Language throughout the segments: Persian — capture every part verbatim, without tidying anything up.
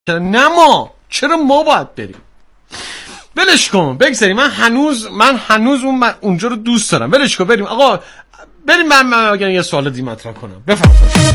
نه ما چرا ما باید بریم؟ ولش کن بگذاریم. من هنوز من هنوز اون من اونجا رو دوست دارم. ولش کن بریم آقا بریم. من من اگر یه سوال دیگه مطرح کنم بفرمایید.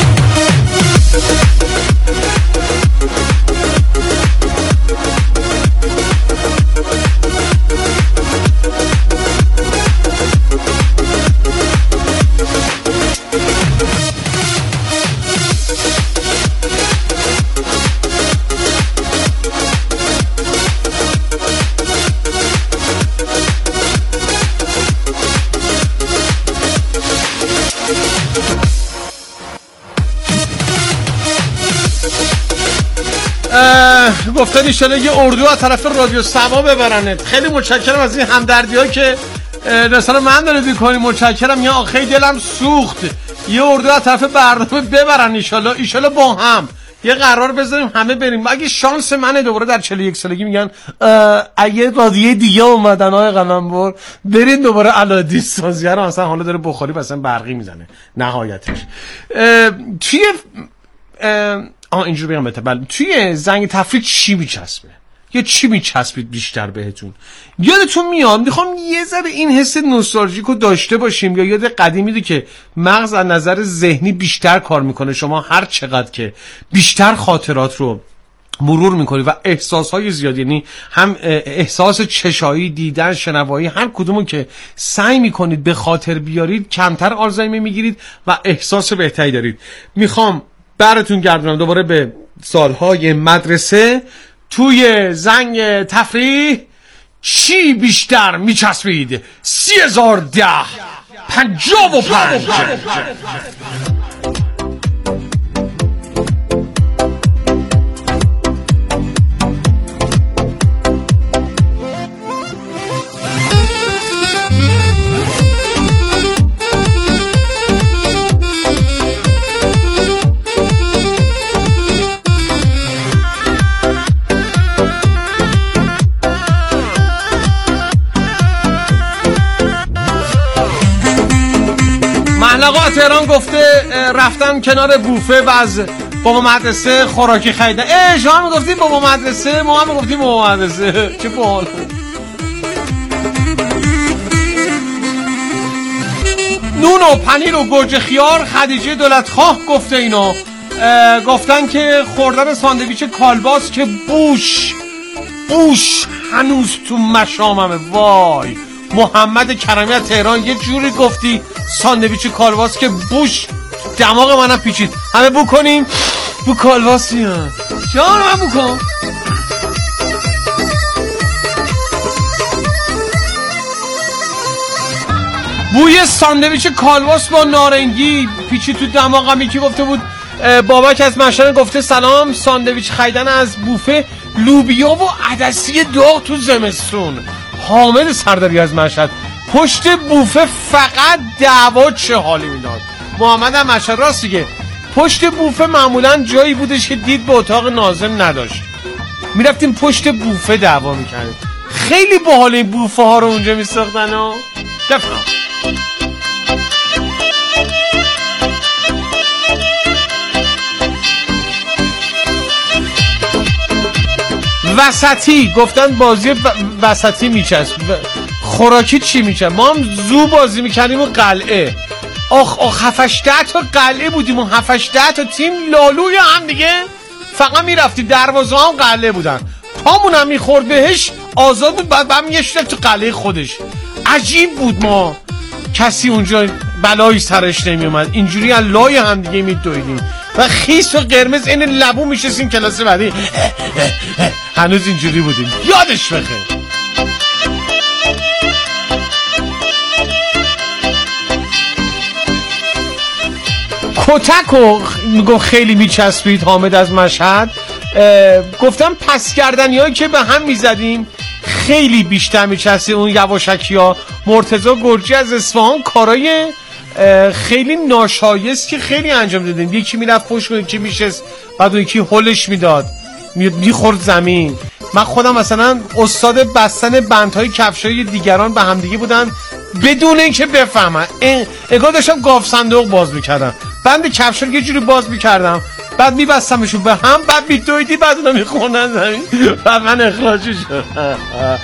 گفتن ایشالا یه اردو از طرف رادیو سما ببرنت. خیلی متشکرم از این همدردی ها که مثلا من دارید میکنی. متشکرم. یا آخه دلم سوخت. یه اردو از طرف برنامه ببرن ایشالا. ایشالا با هم یه قرار بذاریم همه بریم. اگه شانس منه دوباره در چهل و یک سالگی میگن اگه رادیو دیگه اومدن های قلمبر برین دوباره علادی سازی رو مثلا حالا داره بخاری مثلا برقی میزنه نهایتش توی آه اینجور بگم بهتر. بله توی زنگ تفریح چی میچسبه یا چی میچسبید بیشتر بهتون؟ یادتون میاد میخوام یه ذره این حس نوستالژیک رو داشته باشیم. یا یاد قدیمیه که مغز از نظر ذهنی بیشتر کار میکنه. شما هر چقدر که بیشتر خاطرات رو مرور میکنی و احساسهای زیادی، یعنی هم احساس چشایی، دیدن، شنوایی، هر کدومو که سعی میکنید به خاطر بیارید کمتر آلزایمر میگیرید و احساس بهتری دارید. میخوام براتون گردونم دوباره به سالهای مدرسه. توی زنگ تفریح چی بیشتر میچسبید؟ سی هزار ده پنجاه و پنج. محلقا تهران گفته رفتم کنار بوفه و از بابا مدرسه خوراکی خریدن. اه شما میگفتیم بابا مدرسه، ما هم میگفتیم بابا مدرسه. چه باحال. نون و پنیر و گوجه خیار خدیجه دولتخواه گفته اینو. گفتن که خوردن ساندویچ کالباس که بوش بوش هنوز تو مشاممه. وای محمد کریمی از تهران یه جوری گفتی ساندویچ کالباس که بوش دماغ منم پیچید. همه بو کنیم بو کالباسی هم جان من بو کن. بوی ساندویچ کالباس با نارنگی پیچید تو دماغم. یکی گفته بود بابک از مشهد گفته سلام، ساندویچ خریدن از بوفه لوبیا و عدسی داغ تو زمستون. حامد سرداری از مشهد پشت بوفه فقط دعوا چه حالی میداد. محمد هم مشهد راست دیگه. پشت بوفه معمولا جایی بودش که دید به اتاق ناظم نداشت، میرفتیم پشت بوفه دعوا میکردیم. خیلی باحال این بوفه ها رو اونجا میساختن و دفعه وسطی گفتن بازی و... وسطی میچسب. خوراکی چی میچسب؟ ما هم زو بازی میکردیم و قلعه. آخ آخ هفتش ده تا قلعه بودیم و هفتش ده تا تیم لالوی هم دیگه. فقط میرفتی دروازه هم قلعه بودن، پامون هم میخورد بهش آزاد بود، بعد هم میگشت تو قلعه خودش. عجیب بود. ما کسی اونجا بلایی سرش نمیومد. اینجوری از لای هم دیگه میدویدیم و خیس و قرمز این لبو میشستیم کلاس بعدی. هنوز اینجوری بودیم. یادش بخیر. کتک و میگم خیلی میچسبید. حامد از مشهد گفتم پس کردنی هایی که به هم میزدیم خیلی بیشتر میچسبید. اون یواشکی ها. مرتضی گرجی از اصفهان کارای خیلی ناشایست که خیلی انجام دادیم. یکی میرفت پشت کنه، یکی میشست بعد اون یکی هلش میداد میخورد زمین. من خودم مثلا استاد بستن بندهای کفشای دیگران به هم دیگه بودن بدون اینکه بفهمن. انگار داشتم گاف صندوق باز میکردم. بند کفش رو یه جوری باز میکردم بعد میبستمشون به هم، بعد میدویدی، بعد اونا میخوندن زمین و من اخراجی شد.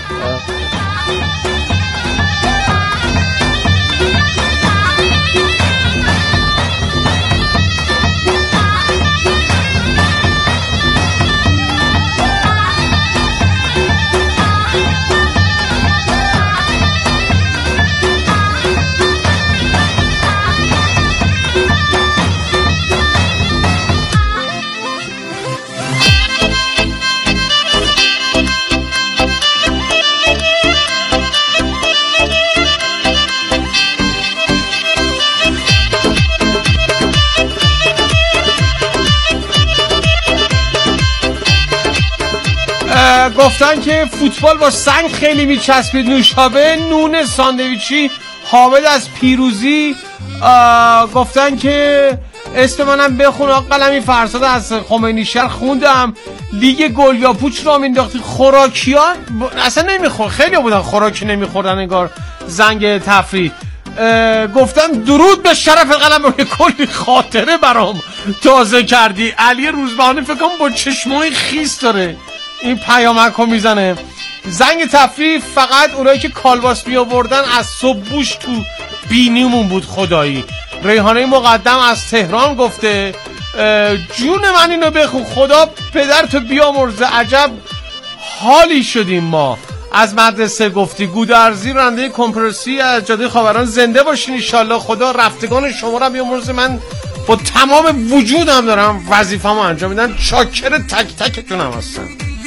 گفتن که فوتبال با سنگ خیلی میچسبید. نوشابه نون ساندویچی حامد از پیروزی گفتن که اسم منم بخون. قلمی فرزاد از خمینی شهر خوندم. لیگ گل یا پوچ رو مینداختی. خوراکیان اصلا نمیخور، خیلی بودن خوراکی نمیخوردن انگار زنگ تفریح. گفتن درود به شرف قلم رو کلی خاطره برام تازه کردی. علی روزبهانی فکر کنم با چشمای خیس داره این پیامکو میزنه. زنگ تفریح فقط اونایی که کالباس می آوردن از صبح بوش تو بینیمون بود خدایی. ریحانه مقدم از تهران گفته جون من اینو بخون خدا پدرتو بیامرزه عجب حالی شدیم ما. از مدرسه گفتی. گودرزی راننده کمپرسی از جاده خاوران زنده باشین ان شاءالله. خدا رفتگان شما رو بیامرزه. من با تمام وجودم دارم وظیفه‌مو انجام میدم. چاکر تک تکتونم هستم.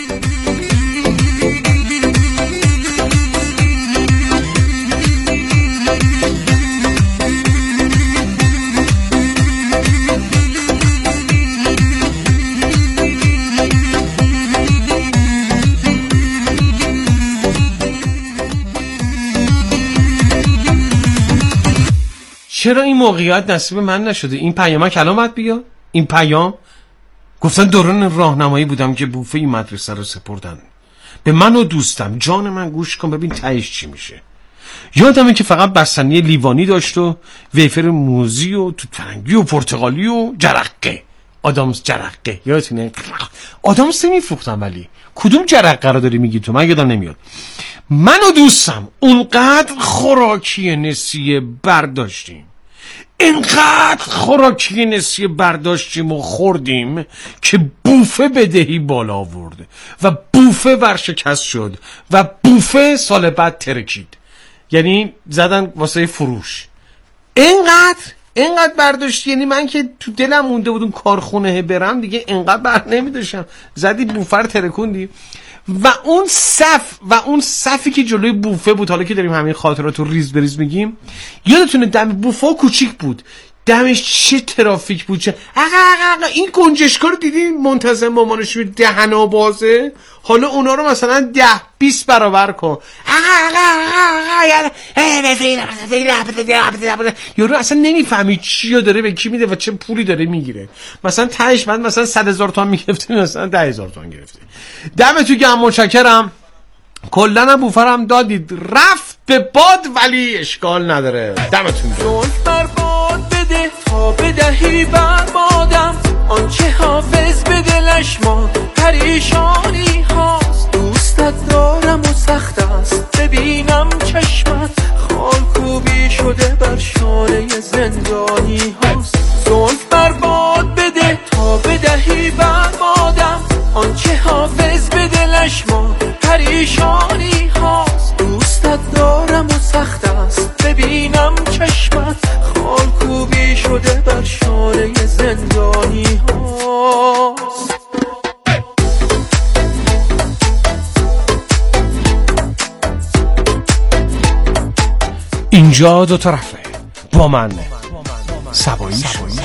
چرا این موقعیت نصیب من نشده؟ این پیام کلام باید بیا. این پیام گفتن دوران راهنمایی بودم که بوفه این مدرسه رو سپردن به من و دوستم. جان من گوش کن ببین تهش چی میشه. یادمه که فقط بستنی لیوانی داشت و ویفر موزی و توت فرنگی و پرتقالی و جرقه. آدامس جرقه یادتونه؟ آدامس نمیفروختم. ولی کدوم جرقه رو داری میگی تو؟ من یادم نمیاد. من و دوستم اونقدر خوراکی نسیه برداشتیم، اینقدر خوراکی نسیه برداشتیم و خوردیم که بوفه بدهی بالا آورد و بوفه ورشکست شد و بوفه سال بعد ترکید. یعنی زدن واسه فروش. اینقدر اینقدر برداشت. یعنی من که تو دلم مونده بود اون کارخونه برم دیگه اینقدر بر نمیداشم. زدی بوفه رو ترکوندی و اون صف و اون صفی که جلوی بوفه بود. حالا که داریم همین خاطرات رو ریز بریز میگیم، یادتونه دم بوفه کوچیک بود، دمش چه ترافیک بود. چه آقا آقا این گنجشکا رو دیدین منتظر مامانش رو دهنا بازه. حالا اونا رو مثلا ده بیست برابر کن. آقا آقا آقا یارو اصلا نمیفهمی چی رو داره به کی میده و چه پولی داره میگیره. مثلا تهش من مثلا صد هزار تومان میگرفته، مثلا ده هزار تومان گرفته. دمتون گرم، متشکرم. کلن هم بوفرم دادید رفت به باد ولی اشکال نداره. دمتون گرم. بده تا بدهی بربادم آنچه حافظ به دلش ما پریشانی هاست. دوستت دارم و سخت است ببینم چشمت خالکوبی شده بر شانه زندانی هاست. زلف برباد بده تا بدهی بربادم آنچه حافظ به دلش ما پریشانی هاست. دوستت دارم و سخت است ببینم چشمت خالکوبی شده بر شانه زندانی هاست. اینجا دو طرفه با من سبایی شوی.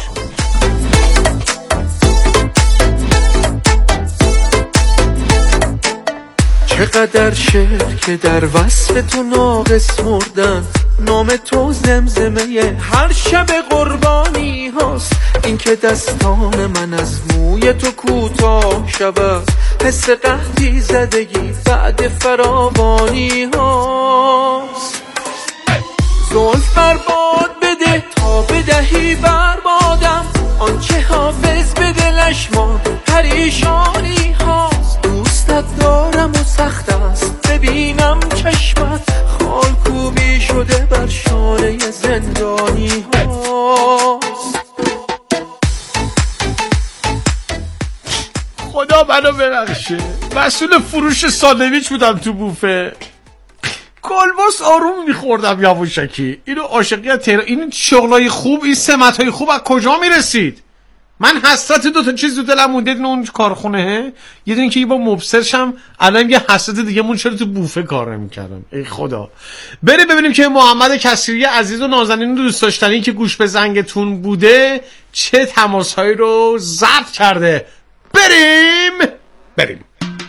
چقدر شعر که در وصف تو ناقص مردن، نام تو زمزمه هر شب قربانی هاست. این که دستان من از موی تو کوتاه شود، حس قحطی زدگی بعد فراوانی هاست. زلف برباد بده تا بدهی بربادم آنچه حافظ به دلش ما پریشانی هاست. دوستت دارم و سخت است ببینم چشمت خالکوبی شده بر شانه زندانی هاست. خدا منو ببخشه، مسئول فروش ساندویچ بودم تو بوفه، کلباس آروم میخوردم یواشکی. اینو عاشقی تهران، این شغلای خوب، این سمتای خوب از کجا میرسید؟ من حسرت دو تا چیز تو دلم مونده، این اون کارخونه، یه دونه که یه با مبصرشم، الان یه حسرت دیگه مون چرا تو بوفه کار نمی‌کردم. ای خدا. بریم ببینیم که محمد کثیری عزیز و نازنین دوست داشتنی که گوش به زنگتون بوده چه تماس‌هایی رو ضبط کرده. بریم بریم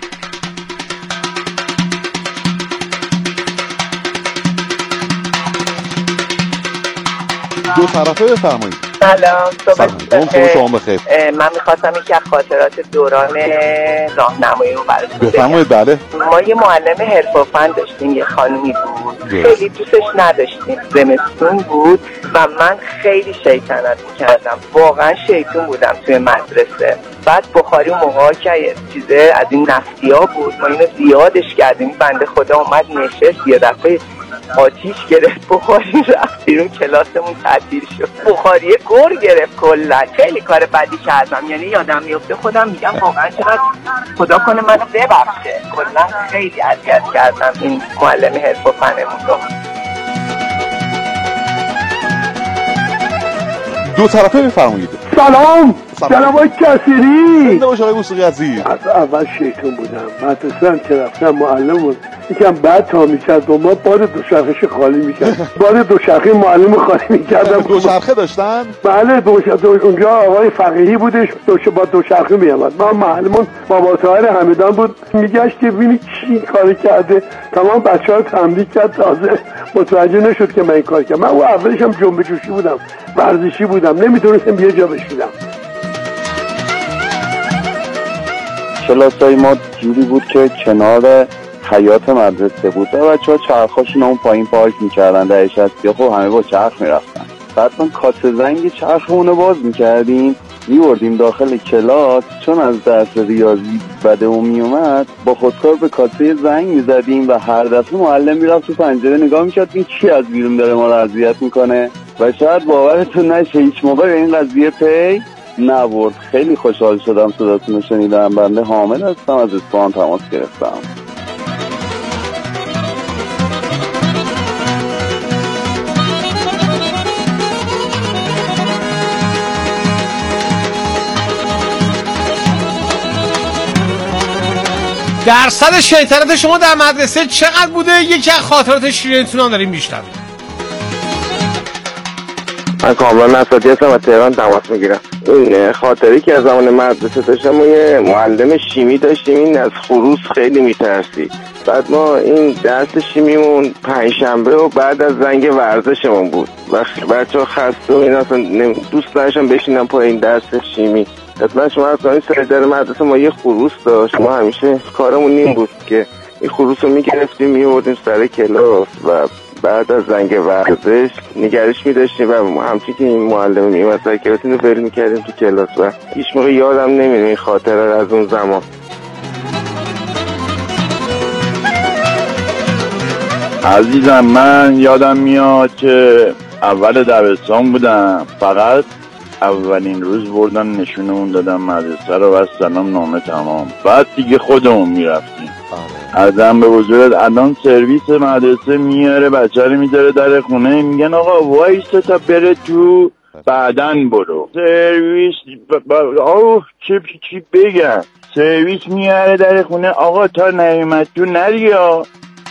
دو طرفه بفرمایید. سلام، صبح شما بخیر. من میخواستم یکی از خاطرات دوران راهنمایی رو براتون بگم. بفرمایید. بله. ما یه معلم حرف و فن داشتیم، یه خانومی بود، خیلی دوستش نداشتیم. زمستون بود و من خیلی شیطنت میکردم، واقعا شیطون بودم توی مدرسه. بعد بخاری اون موقع که چیزه از این نفتی ها بود، ما اینو زیادش کردیم. بنده خدا اومد نشست، یه دفعه آتیش گرفت، بخاری رفت بیرون، کلاسمون تعطیل شد. بخاریه گر گرفت کلا. خیلی کار بدی کردم، یعنی یادم میفته خودم میگم واقعا چقدر خدا کنه منو ببخشه. کلا خیلی اذیت کردم این معلم حرف و فنمون رو. دو طرفه بفرمایید. سلام جناب آقای کثیری. زنده باش آقای موسیقی عزیز. از اول شیطون بودم، مدرسه هم که رفتم معلم بود یکم بعد تا میکرد با ما بار دوچرخه‌ش خالی میکرد. بار دوچرخه معلم خالی میکردم. دوچرخه داشتن؟ بله دوچرخه. اونجا آقای فقیهی بودش، دوچه با دوچرخه میامد. ما معلمون بابا طاهر حمیدان بود، میگشت که ببینی کی کاری کرده. تمام بچه‌ها رو تمرین کرد، تازه متوجه نشد که من این کار کردم. من اون اولش هم جنبه جوشی بودم، ورزشی بودم، نمیتونستم یه جا بشینم. کلاسای ما جوری بود که کنار حیات مدرسه بود و بچه ها چرخاشون اون پایین پارک میکردن در شستی، خب همه با چرخ میرفتن. بعد من کات زنگ چرخمون رو باز میکردیم، میوردیم داخل کلاس، چون از درس ریاضی بدمون میومد با خودکار به کاسه زنگ میزدیم و هر دفعه معلم میرفت تو پنجره نگاه میکرد این کی از بیرون داره ما رو اذیت میکنه و شاید باورتون نشه هیچ موقع به این قضیه پی نبرد. خیلی خوشحال شدم صداتون رو شنیدم. بنده حامد هستم، از اصفهان تماس گرفتم. درصد شیطنت شما در مدرسه چقدر بوده؟ یکی از خاطرات شیرینتون هم داریم میشنویم. من کامران نصراتی هستم و تهران تماس میگیرم. این خاطری که از زمان مدرسه داشتم، ما یه معلم شیمی داشتیم، این از خروس خیلی میترسید. بعد ما این درس شیمیمون پنجشنبه و بعد از زنگ ورزشمون بود و بچه ها خسته و این اصلا دوست نداشتم بشینم پای این درس شیمی. حتما شما از کنید سر در مدرسه ما یه خروس داشت، ما همیشه کارمون این بود که این خروس رو میگرفتیم میوردیم سر کلاس و بعد از زنگ ورزش نگرش می‌داشتیم و همچنین که این معلم میومد سر کلاس اینو ول می‌کردیم تو کلاس و هیچ موقع یادم نمیاد این خاطره از اون زمان. عزیزم من یادم میاد که اول دبستان بودم، فقط اولین روز بردن نشونمون دادن مدرسه رو و سلام نامه تمام. بعد دیگه خودمون میرفتیم. ازم به بزرگت الان سرویس مدرسه میاره بچه رو میذاره در خونه، میگن آقا وایسه تا بره تو بعدن برو. سرویس ب... ب... آه چی چی بگم، سرویس میاره در خونه، آقا تا نیومد تو نریا.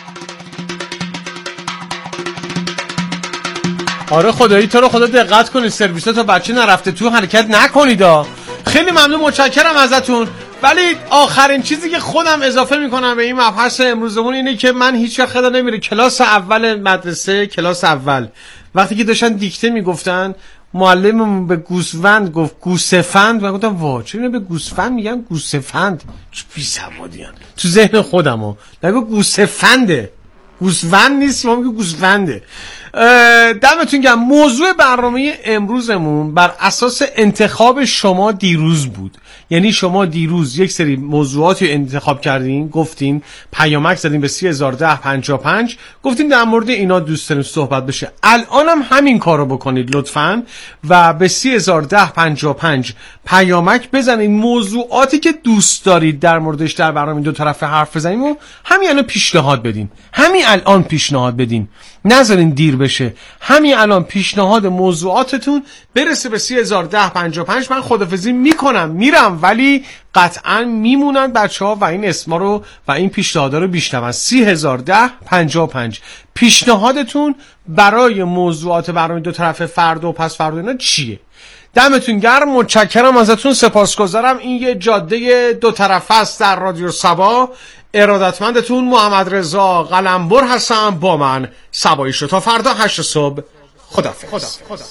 آره خدایی تو رو خدا دقت کنید، سرویسا تا بچه نرفته تو حرکت نکنید. خیلی ممنون، متشکرم ازتون. ولی آخرین چیزی که خودم اضافه میکنم به این مبحث امروزمون اینه که من هیچ وقت یادم نمیره کلاس اول مدرسه، کلاس اول وقتی که داشتن دیکته میگفتن، معلممون به گوسفند گفت گوسفند و گفتم وا چرا به گوسفند میگن گوسفند، چه بی سوادیان تو ذهن خودمو. نگو گوسفنده، گوسفند نیست، ما میگیم گوسفنده. دمتون گرم. موضوع برنامه امروزمون بر اساس انتخاب شما دیروز بود. یعنی شما دیروز یک سری موضوعاتی انتخاب کردین، گفتین پیامک زدین به سی هزار و ده پنجاه و پنج، گفتین در مورد اینا دوست داریم صحبت بشه. الان هم همین کارو بکنید لطفاً و به سی هزار و ده پنجاه و پنج پیامک بزنید، موضوعاتی که دوست دارید در موردش در برنامه دو طرفه حرف بزنیم و همین الان پیشنهاد بدین. همین الان پیشنهاد بدین، نذارین دیر بشه. همین الان پیشنهاد موضوعاتتون برسه به سی هزار و ده پنجاه و پنج. من خدافظی میکنم میرم، ولی قطعا میمونن بچه ها و این اسما رو و این پیشنهادا رو بیشترن. سی هزار و ده پنجاه و پنج پیشنهادتون برای موضوعات برنامه دو طرفه فردا و پس فردا اینا چیه؟ دمتون گرم، متشکرم ازتون، سپاسگزارم. این یه جاده دو طرفه است در رادیو سبا. ارادتمندتون محمد رضا قلمبر هستم، با من سبایی شد تا فردا هشت صبح. خدافظ. خدا. خدا.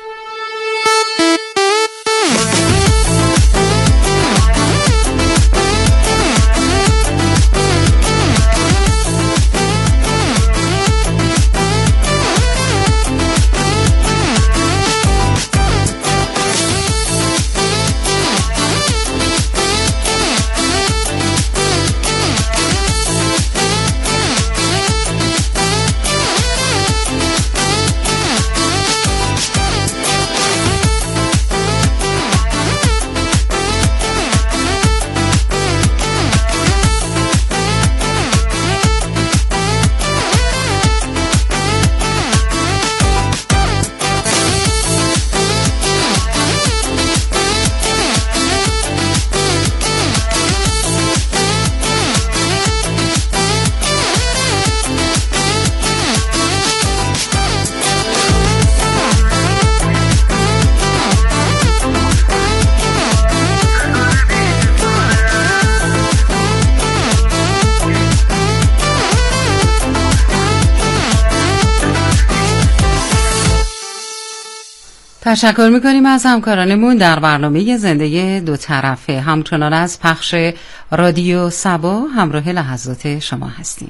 تشکر میکنیم از همکارانمون در برنامه زنده دو طرفه. همچنان از پخش رادیو سبا همراه لحظات شما هستیم.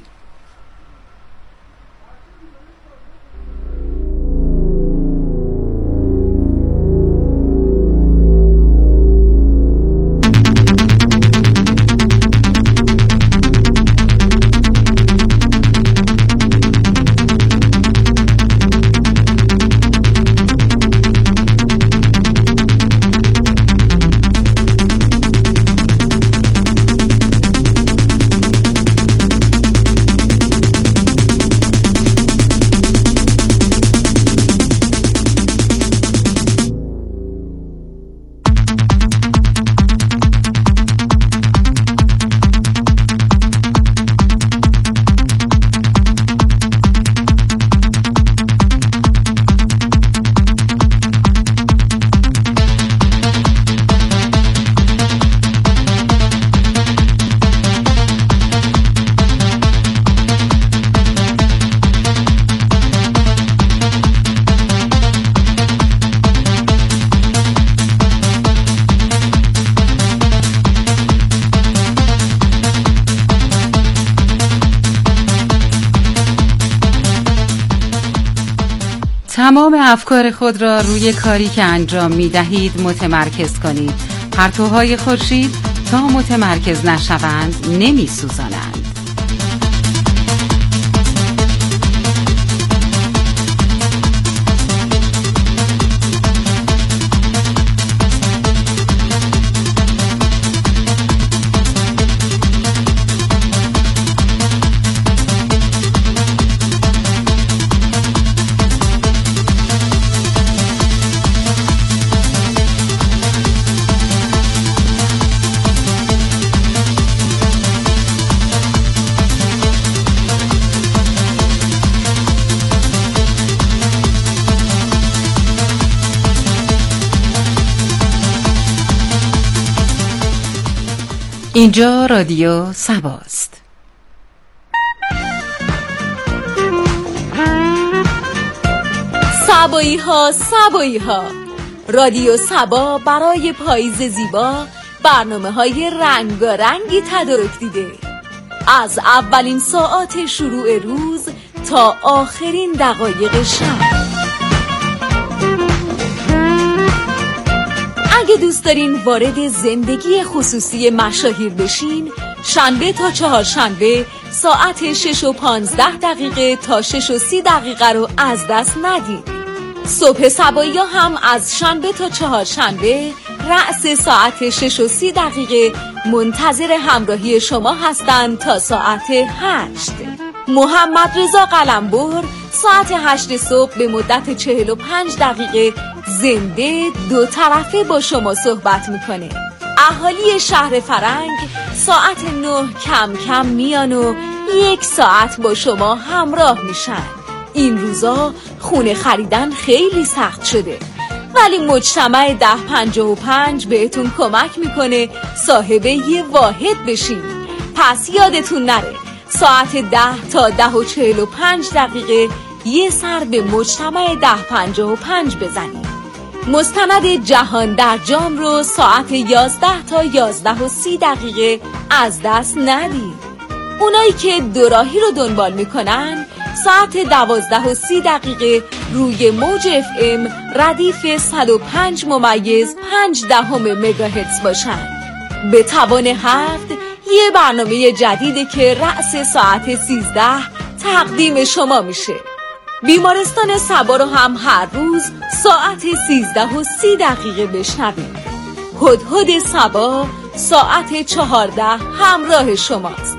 تمام افکار خود را روی کاری که انجام می دهید متمرکز کنید. پرتوهای خورشید تا متمرکز نشوند نمی سوزانند. اینجا رادیو سباست. سبایی ها سبایی ها رادیو سبا برای پاییز زیبا برنامه های رنگارنگی تدارک دیده. از اولین ساعات شروع روز تا آخرین دقایق شب. اگه دوست دارین وارد زندگی خصوصی مشاهیر بشین، شنبه تا چهارشنبه ساعت شش و پانزده دقیقه تا شش و سی دقیقه رو از دست ندین. صبح سبایی هم از شنبه تا چهارشنبه رأس ساعت شش و سی دقیقه منتظر همراهی شما هستند تا ساعت هشت. محمد رضا قلمبر ساعت هشت صبح به مدت چهل و پنج دقیقه زنده دو طرفه با شما صحبت میکنه. اهالی شهر فرنگ ساعت نه کم کم میان و یک ساعت با شما همراه میشن. این روزا خونه خریدن خیلی سخت شده، ولی مجتمع ده پنجاه و پنج بهتون کمک میکنه صاحب یه واحد بشین. پس یادتون نره ساعت ده تا ده و چهل و پنج دقیقه یه سر به مجتمع ده پنجاه و پنج بزنید. مستند جهان در جام رو ساعت یازده تا یازده و سی دقیقه از دست ندید. اونایی که دوراهی رو دنبال میکنن ساعت دوازده و سی دقیقه روی موج اف ام ردیف صد و پنج ممیز پنج دهم مگاهرتز باشن. به توان هفت یه برنامه جدیده که رأس ساعت سیزده تقدیم شما میشه. بیمارستان سبا رو هم هر روز ساعت سیزده و سی دقیقه بشنوید. هدهد سبا ساعت چهارده همراه شماست.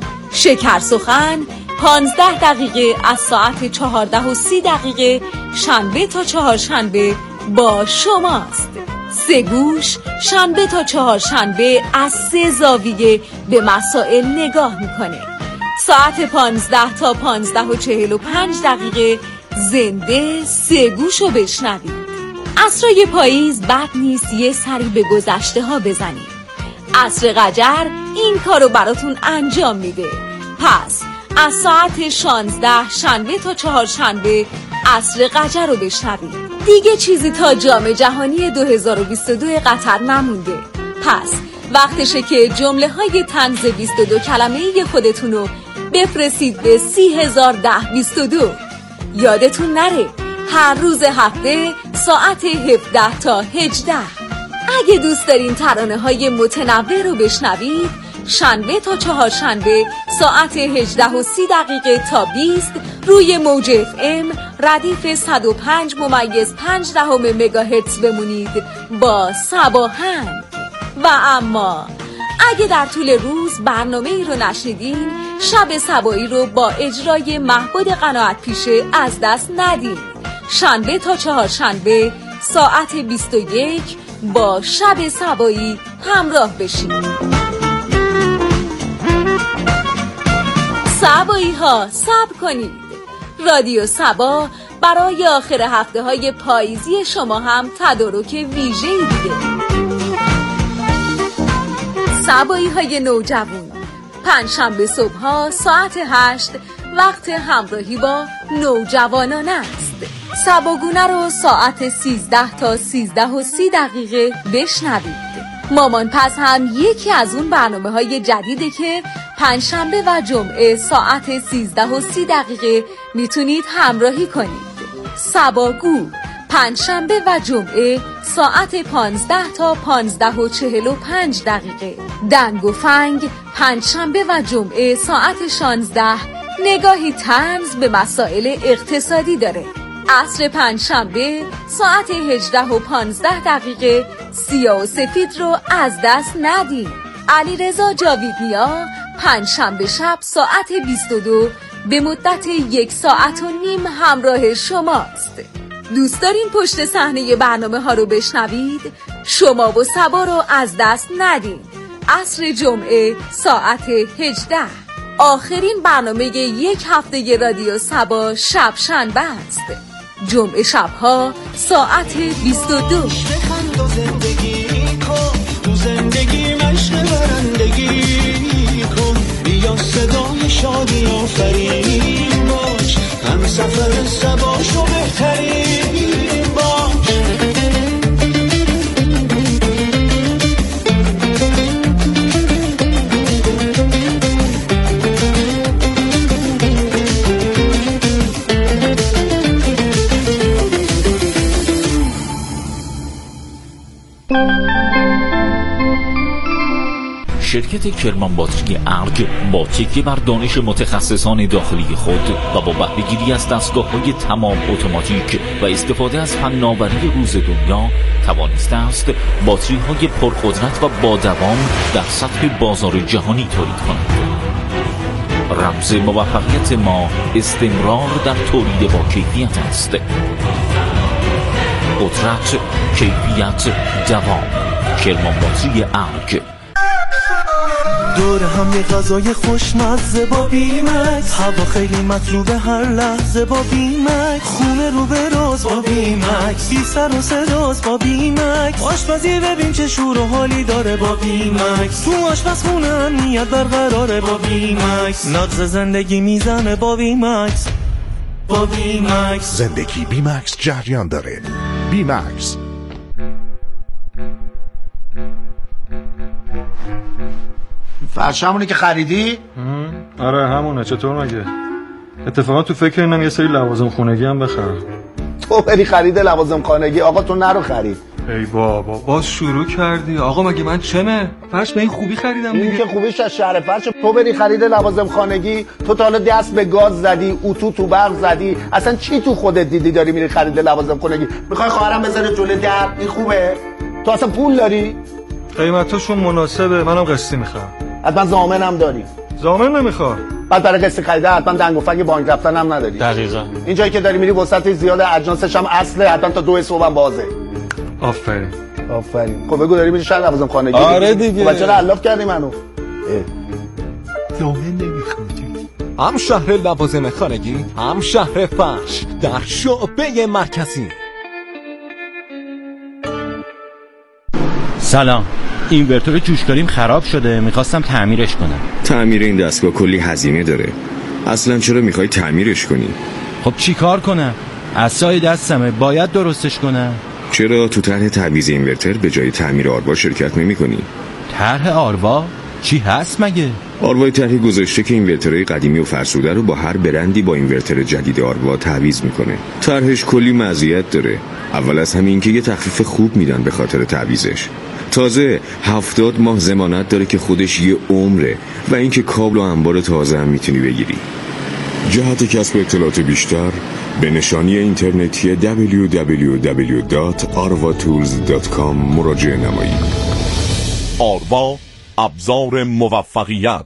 شکر سخن پانزده دقیقه از ساعت چهارده و سی دقیقه شنبه تا چهارشنبه با شماست. سه گوش شنبه تا چهارشنبه از سه زاویه به مسائل نگاه میکنه. ساعت پانزده تا پانزده و چهل و پنج دقیقه زنده سه گوشو بشنوید. عصرای پاییز بد نیست یه سری به گذشته ها بزنید. عصر قجر این کارو براتون انجام میده. پس از ساعت شانزده شنبه تا چهارشنبه عصر قجر رو بشنوید. دیگه چیزی تا جام جهانی دو هزار و بیست و دو قطر نمونده. پس وقتشه که جمله های طنز بیست و دو کلمه‌ای خودتونو بفرستید به سی هزار ده بیست و دو. یادتون نره هر روز هفته ساعت هفده تا هجده. اگه دوست دارین ترانه های متنوع رو بشنوید، شنبه تا چهارشنبه ساعت هجده و سی دقیقه تا بیست روی موج اف ام ردیف صد و پنج ممیز پنج دهم مگاهرتز بمونید با صباهنگ. و اما اگه در طول روز برنامه ای رو نشنیدین، شب سبایی رو با اجرای محبود قناعت پیشه از دست ندین. شنبه تا چهارشنبه ساعت بیست و یک با شب سبایی همراه بشید. سبایی ها صبر کنید. رادیو سبا برای آخر هفته های پاییزی شما هم تدارک ویژه‌ای دیگه. سبایی های نوجوان پنجشنبه صبح ها ساعت هشت وقت همراهی با نوجوانان است. سباگونه رو ساعت سیزده تا سیزده و سی دقیقه بشنوید. مامان پس هم یکی از اون برنامه های جدیده که پنجشنبه و جمعه ساعت سیزده و سی دقیقه میتونید همراهی کنید. سباگو پنجشنبه و جمعه ساعت پانزده تا پانزده و چهل و پنج دقیقه. دنگ و فنگ پنجشنبه و جمعه ساعت شانزده نگاهی طنز به مسائل اقتصادی داره. عصر پنجشنبه ساعت هجده و پانزده دقیقه سیاه و سفید رو از دست ندید. علیرضا جاویدنیا پنجشنبه شب ساعت بیست و دو به مدت یک ساعت و نیم همراه شماست. دوست دارین پشت صحنه برنامه ها رو بشنوید؟ شما و سبا رو از دست ندین. عصر جمعه ساعت هجده آخرین برنامه یک هفته رادیو سبا شب شنبه است. جمعه شبها ساعت بیست و دو. زندگی مشق برندگی کن، بیا صدای شادی آفرین باش، هم سفر سباشو بهترین باش. شرکت کرمان باتری ارگ با تکیه بر دانش متخصصان داخلی خود و با بهره‌گیری از دستگاه‌های تمام اتوماتیک و استفاده از فناوری روز دنیا توانسته است باتری‌های پرقدرت و با دوام در سطح بازار جهانی تولید کند. رمز موفقیت ما استمرار در تولید با کیفیت است. قدرت، کیفیت، دوام. کرمان باتری ارگ. دور هم یه غذای خوشمزه با بیمکس، هوا خیلی مطلوبه هر لحظه با بیمکس، خونه رو به راز با بیمکس، بی سر و صداست با بیمکس، آشپزی ببین چه شور و حالی داره با بیمکس، تو آشپزخونه امنیت برقراره با بیمکس، نغز زندگی میزنه با بیمکس، با بیمکس. زندگی بیمکس جریان داره. بیمکس. فرش همونی که خریدی؟ آره همونه. چطور مگه؟ اتفاقا تو فکر اینم یه سری لوازم خونگی هم بخرم. تو بری خرید لوازم خانگی؟ آقا تو نرو خرید. ای بابا باز شروع کردی. آقا مگه من چمه؟ فرش به این خوبی خریدم دیگه. این که خوبیش از شهر فرش. تو بری خرید لوازم خانگی، تو تا حالا دست به گاز زدی، اتو تو برق زدی، اصلا چی تو خودت دیدی داری میری خرید لوازم خانگی؟ میخوای خواهرم بذاره جلوی در؟ این خوبه؟ تو اصلا پول داری؟ قیمتاشون مناسبه، منم قسطی میخوام. حتما ضامنم داری؟ ضامن نمیخوام. بعد برای قسط خریده حتما دنگ و فنگ بانک رفتن هم نداری. دقیقاً. این جایی که داری میری وسط زیاد اجناسش هم اصله، حتما تا دو صبح هم بازه. آفرین. آفرین. خب بگو داری میری شهر لوازم خانگی؟ آره دیگه. خب چرا علاف کردی منو؟ ضامن نمیخوام. هم شهر لوازم خانگی، هم شهر فرش در شعبه مرکزی. سلام. اینورتور جوشکاریم خراب شده، میخواستم تعمیرش کنم. تعمیر این دستگاه کلی هزینه داره. اصلا چرا میخوای تعمیرش کنی؟ خب چی کار کنم؟ عصای دستمه، باید درستش کنم. چرا تو طرح تعویض اینورتر به جای تعمیر آروا شرکت نمی کنی؟ طرح آروا؟ چی هست مگه؟ آروای طرحی گذاشته که اینورترهای قدیمی و فرسوده رو با هر برندی با اینورتر جدید آروا تعویض میکنه. طرحش کلی مزیت داره. اول از همین که یه تخفیف خوب میدن به خاطر تعویضش. تازه هفتاد ماه ضمانت داره که خودش یه عمره و اینکه کابل و انبار تازه هم میتونی بگیری. جهت کسب اطلاعات بیشتر به نشانی اینترنتی دبلیو دبلیو دبلیو دات آروا تولز دات کام مراجعه نمایید. آروا، ابزار موفقیت.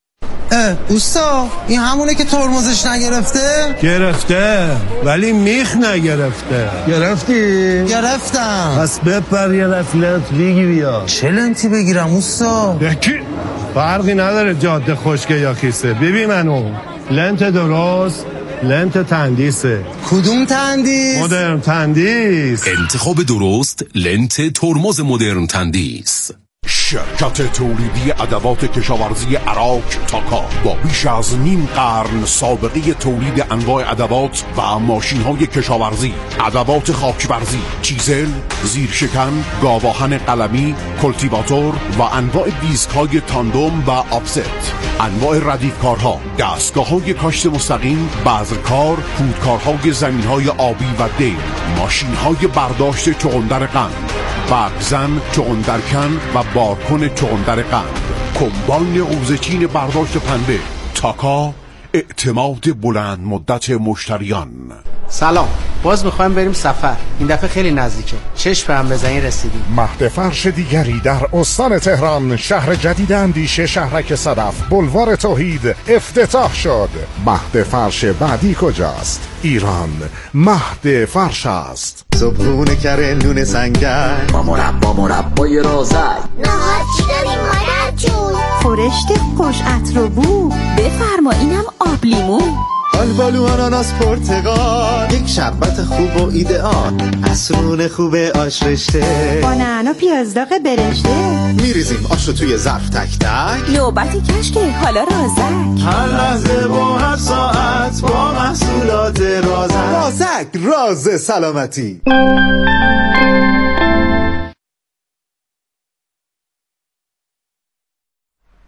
اه اوستا این همونه که ترمزش نگرفته؟ گرفته ولی میخ نگرفته. گرفتی؟ گرفتم. پس بپر یه رفلت بگی بیا. چه لنتی بگیرم اوستا؟ یکی فرقی نداره جاده خشکه یا کیسه. ببین منو لنت درست، لنت تندیسه. کدوم تندیس؟ مدرن تندیس. انتخاب درست لنت ترمز مدرن تندیس. شرکت تولیدی ادوات کشاورزی اراک تاکا با بیش از نیم قرن سابقه تولید انواع ادوات و ماشین‌های کشاورزی، ادوات خاکبرزی، چیزل، زیرشکن، گاواهن قلمی، کلتیواتور و انواع دیسک‌های تاندوم و آفست، انواع ردیفکارها، دستگاه‌های کاشت مستقیم، بذرکار، پودکارهای زمین‌های آبی و دیل، ماشین‌های برداشت چغندر قند، برگزن، چغندرکن و بارکن چغندر قند، کمباین قوزچین برداشت پنبه. تاکا، اعتماد بلند مدت مشتریان. سلام، باز میخوایم بریم سفر. این دفعه خیلی نزدیکه. چشم به هم بزنین رسیدیم. مهد فرش دیگری در استان تهران، شهر جدید اندیشه، شهرک صدف، بلوار توحید افتتاح شد. مهد فرش بعدی کجاست؟ ایران مهد فرش است. صبحونه کره نون سنگر با مربا مربای رازک. نهار چی داریم مادر جون؟ خورشت خوش عطر و بو. بفرما اینم آب لیمو. آلبالو آناناس پرتقال. یک شربت خوب و ایدئال. عصرون خوب آش رشته با نعنا پیازداغ برشته. میریزیم آش رو توی ظرف تک تک. نوبتی کشکه حالا رازک. هر لحظه و هر ساعت با محصولات رازک. رازک راز سلامتی.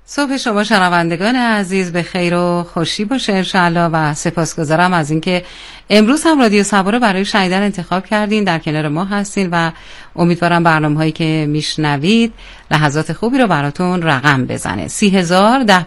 صبح شما شنوندگان عزیز به خیر و خوشی باشه انشاءالله و سپاسگزارم از اینکه امروز هم رادیو صبا رو برای شنیدن انتخاب کردین، در کنار ما هستین و امیدوارم برنامه‌هایی که میشنوید لحظات خوبی رو براتون رقم بزنه. سی هزار ده